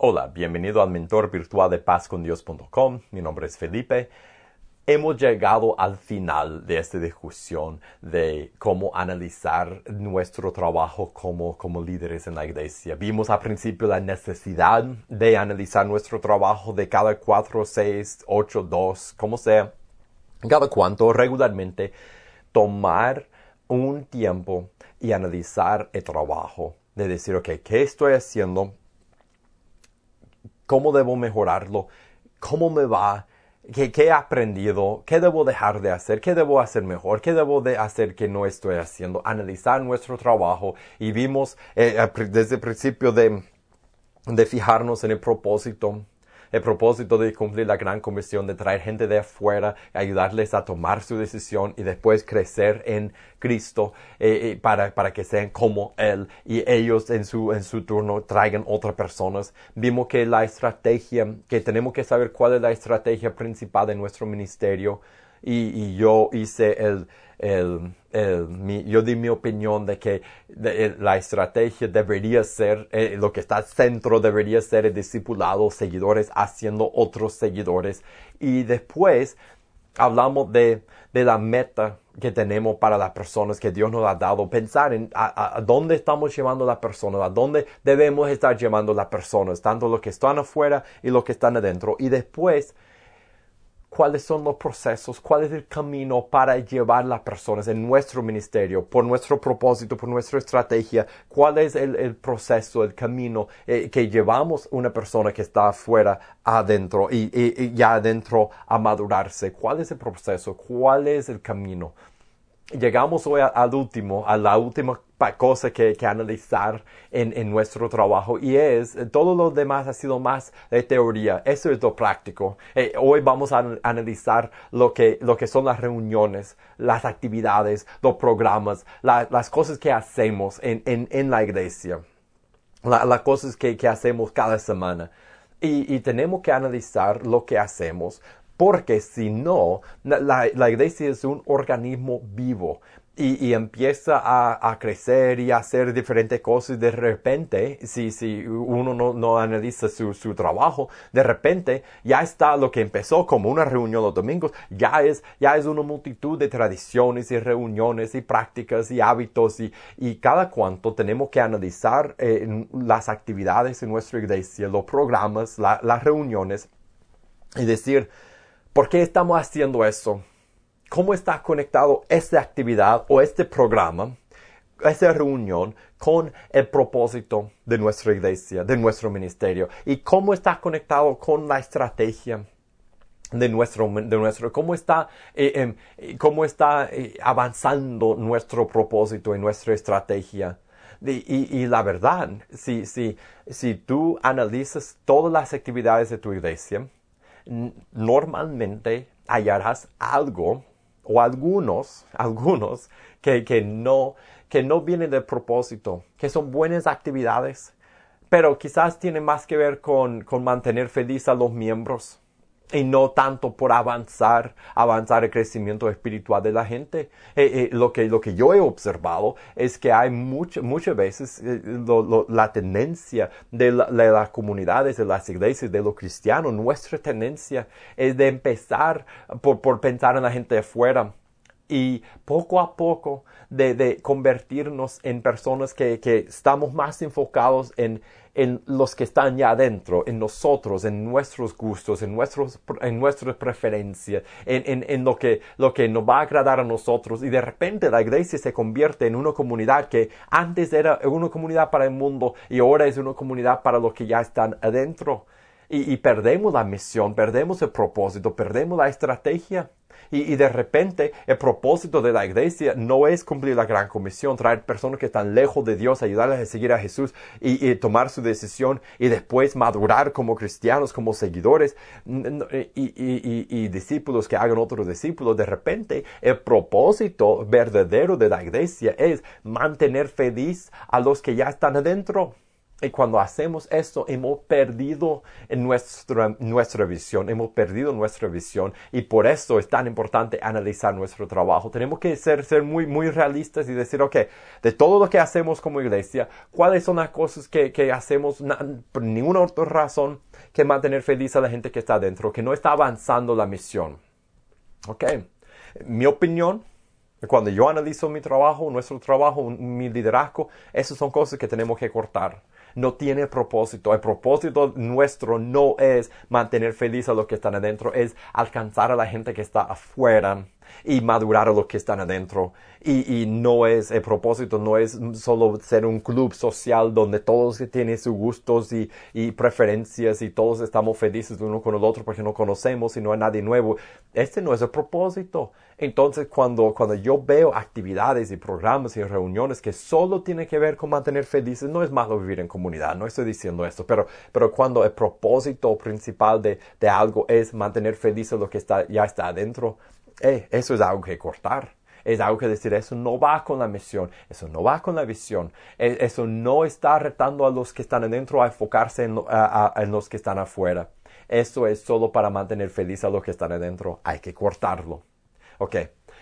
Hola, bienvenido al mentor virtual de pazcondios.com. Mi nombre es Felipe. Hemos llegado al final de esta discusión de cómo analizar nuestro trabajo como líderes en la iglesia. Vimos al principio la necesidad de analizar nuestro trabajo de cada 4, 6, 8, 2, como sea, cada cuanto regularmente, tomar un tiempo y analizar el trabajo. De decir, ok, ¿qué estoy haciendo? ¿Cómo debo mejorarlo? ¿Cómo me va? ¿Qué he aprendido? ¿Qué debo dejar de hacer? ¿Qué debo hacer mejor? ¿Qué debo de hacer que no estoy haciendo? Analizar nuestro trabajo y vimos desde el principio de fijarnos en el propósito de cumplir la gran comisión, de traer gente de afuera, ayudarles a tomar su decisión y después crecer en Cristo para que sean como Él y ellos en su turno traigan otras personas. Vimos que que tenemos que saber cuál es la estrategia principal de nuestro ministerio y yo hice yo di mi opinión de que la estrategia debería ser, lo que está al centro debería ser el discipulado, seguidores haciendo otros seguidores. Y después hablamos de la meta que tenemos para las personas que Dios nos ha dado. Pensar en a dónde estamos llevando a las personas, a dónde debemos estar llevando a las personas, tanto los que están afuera y los que están adentro. Y después, cuáles son los procesos, cuál es el camino para llevar las personas en nuestro ministerio, por nuestro propósito, por nuestra estrategia, cuál es el proceso, el camino que llevamos una persona que está afuera adentro y ya adentro a madurarse. ¿Cuál es el proceso? ¿Cuál es el camino? Llegamos hoy a la última cosa que analizar en nuestro trabajo y todo lo demás ha sido más de teoría. Eso es lo práctico. Hoy vamos a analizar lo que son las reuniones, las actividades, los programas, las cosas que hacemos en la iglesia, las cosas que hacemos cada semana. Y tenemos que analizar lo que hacemos. Porque si no, la iglesia es un organismo vivo y empieza a crecer y a hacer diferentes cosas. De repente, si uno no analiza su trabajo, de repente ya está lo que empezó como una reunión los domingos, ya es una multitud de tradiciones y reuniones y prácticas y hábitos y cada cuanto tenemos que analizar las actividades en nuestra iglesia, los programas, las reuniones y decir, ¿por qué estamos haciendo eso? ¿Cómo está conectado esta actividad o este programa, esta reunión con el propósito de nuestra iglesia, de nuestro ministerio? ¿Y cómo está conectado con la estrategia cómo está avanzando nuestro propósito y nuestra estrategia? Y la verdad, si tú analizas todas las actividades de tu iglesia, normalmente hallarás algo o algunos que no vienen del propósito, que son buenas actividades, pero quizás tienen más que ver con mantener feliz a los miembros y no tanto por avanzar el crecimiento espiritual de la gente. Lo que yo he observado es que hay muchas veces la tendencia de las comunidades, de las iglesias, de los cristianos, nuestra tendencia es de empezar por pensar en la gente de afuera y poco a poco de convertirnos en personas que estamos más enfocados en los que están ya adentro, en nosotros, en nuestros gustos, en nuestras preferencias, en lo que nos va a agradar a nosotros. Y de repente la iglesia se convierte en una comunidad que antes era una comunidad para el mundo y ahora es una comunidad para los que ya están adentro. Y perdemos la misión, perdemos el propósito, perdemos la estrategia. Y de repente el propósito de la iglesia no es cumplir la gran comisión, traer personas que están lejos de Dios, ayudarles a seguir a Jesús y tomar su decisión y después madurar como cristianos, como seguidores y discípulos que hagan otros discípulos. De repente el propósito verdadero de la iglesia es mantener feliz a los que ya están adentro. Y cuando hacemos esto, hemos perdido en nuestra visión, hemos perdido nuestra visión. Y por eso es tan importante analizar nuestro trabajo. Tenemos que ser muy, muy realistas y decir, ok, de todo lo que hacemos como iglesia, ¿cuáles son las cosas que hacemos por ninguna otra razón que mantener feliz a la gente que está adentro, que no está avanzando la misión? Ok, mi opinión, cuando yo analizo mi trabajo, nuestro trabajo, mi liderazgo, esas son cosas que tenemos que cortar. No tiene propósito. El propósito nuestro no es mantener feliz a los que están adentro, es alcanzar a la gente que está afuera y madurar a los que están adentro. Y no es, el propósito no es solo ser un club social donde todos tienen sus gustos y preferencias y todos estamos felices uno con el otro porque no conocemos y no hay nadie nuevo. Este no es el propósito. Entonces, cuando yo veo actividades y programas y reuniones que solo tienen que ver con mantener felices, no es malo vivir en comunidad, no estoy diciendo esto, pero cuando el propósito principal de algo es mantener felices lo que ya está adentro, eso es algo que cortar. Es algo que decir, eso no va con la misión, eso no va con la visión, eso no está retando a los que están adentro a enfocarse en los que están afuera. Eso es solo para mantener feliz a los que están adentro, hay que cortarlo. Ok,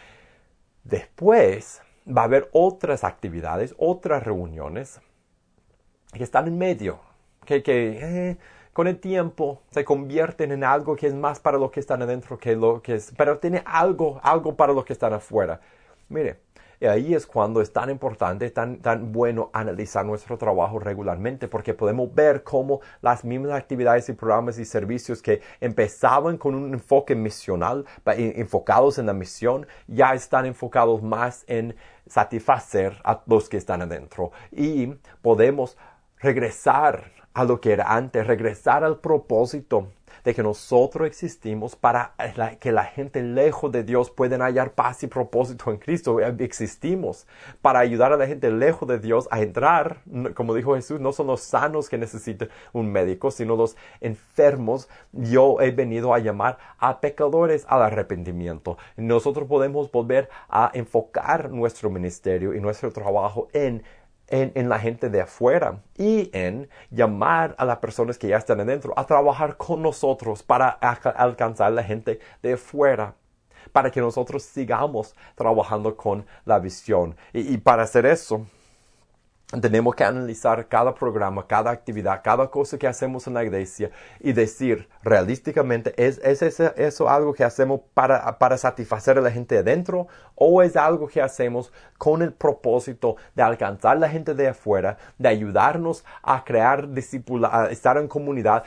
después va a haber otras actividades, otras reuniones que están en medio, que con el tiempo se convierten en algo que es más para los que están adentro que lo que es, pero tiene algo para los que están afuera. Mire, y ahí es cuando es tan importante, tan bueno analizar nuestro trabajo regularmente, porque podemos ver cómo las mismas actividades y programas y servicios que empezaban con un enfoque misional, enfocados en la misión, ya están enfocados más en satisfacer a los que están adentro. Y podemos regresar a lo que era antes, regresar al propósito de que nosotros existimos para que la gente lejos de Dios pueda hallar paz y propósito en Cristo. Existimos para ayudar a la gente lejos de Dios a entrar, como dijo Jesús, no son los sanos que necesitan un médico, sino los enfermos. Yo he venido a llamar a pecadores al arrepentimiento. Nosotros podemos volver a enfocar nuestro ministerio y nuestro trabajo en la gente de afuera y en llamar a las personas que ya están adentro a trabajar con nosotros para alcanzar a la gente de afuera, para que nosotros sigamos trabajando con la visión. Y para hacer eso, tenemos que analizar cada programa, cada actividad, cada cosa que hacemos en la iglesia y decir realísticamente, ¿es eso algo que hacemos para satisfacer a la gente de adentro o es algo que hacemos con el propósito de alcanzar a la gente de afuera, de ayudarnos a crear discípulos, a estar en comunidad,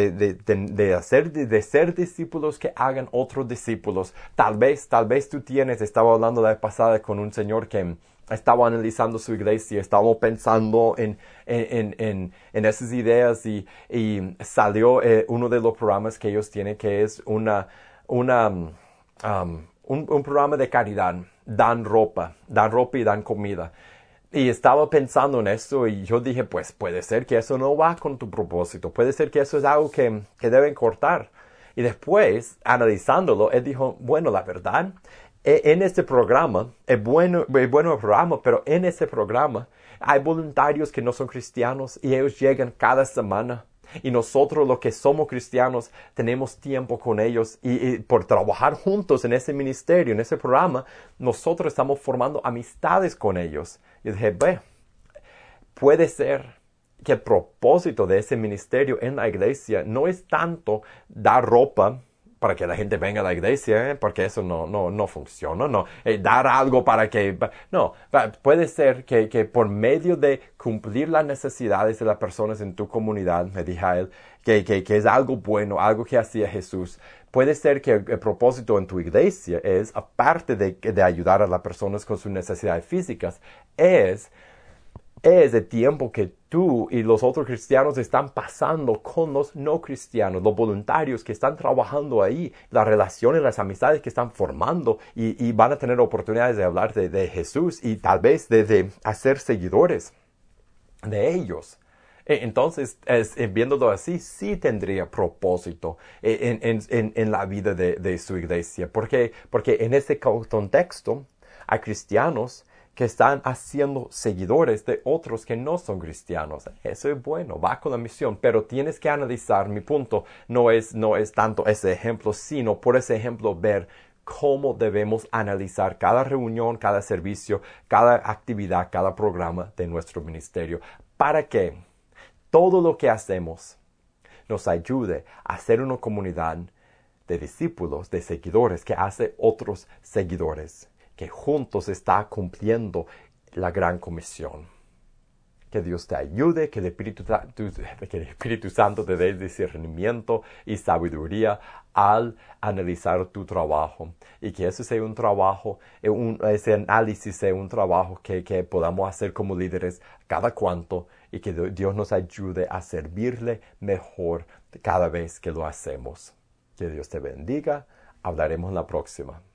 de ser discípulos que hagan otros discípulos? Tal vez tú estaba hablando la vez pasada con un señor que estaba analizando su iglesia, estábamos pensando en esas ideas y salió uno de los programas que ellos tienen, que es un programa de caridad. Dan ropa y dan comida. Y estaba pensando en esto y yo dije, pues puede ser que eso no va con tu propósito, puede ser que eso es algo que deben cortar. Y después, analizándolo, él dijo, bueno, la verdad, en este programa, es bueno el programa, pero en este programa hay voluntarios que no son cristianos y ellos llegan cada semana. Y nosotros los que somos cristianos tenemos tiempo con ellos y por trabajar juntos en ese ministerio, en ese programa, nosotros estamos formando amistades con ellos. Y dije, puede ser que el propósito de ese ministerio en la iglesia no es tanto dar ropa para que la gente venga a la iglesia, porque eso no funciona, dar algo para que, no, puede ser que por medio de cumplir las necesidades de las personas en tu comunidad, me dije a él, que es algo bueno, algo que hacía Jesús. Puede ser que el propósito en tu iglesia es, aparte de ayudar a las personas con sus necesidades físicas, es el tiempo que tú y los otros cristianos están pasando con los no cristianos, los voluntarios que están trabajando ahí, las relaciones, las amistades que están formando y van a tener oportunidades de hablar de Jesús y tal vez de hacer seguidores de ellos. Entonces, viéndolo así, sí tendría propósito en la vida de su iglesia. Porque en ese contexto hay cristianos que están haciendo seguidores de otros que no son cristianos. Eso es bueno, va con la misión, pero tienes que analizar. Mi punto no es tanto ese ejemplo, sino por ese ejemplo ver cómo debemos analizar cada reunión, cada servicio, cada actividad, cada programa de nuestro ministerio, para que todo lo que hacemos nos ayude a ser una comunidad de discípulos, de seguidores, que hace otros seguidores, que juntos está cumpliendo la gran comisión. Que Dios te ayude, que el Espíritu Santo te dé discernimiento y sabiduría al analizar tu trabajo. Y que eso sea un trabajo, ese análisis sea un trabajo que podamos hacer como líderes cada cuanto, y que Dios nos ayude a servirle mejor cada vez que lo hacemos. Que Dios te bendiga. Hablaremos la próxima.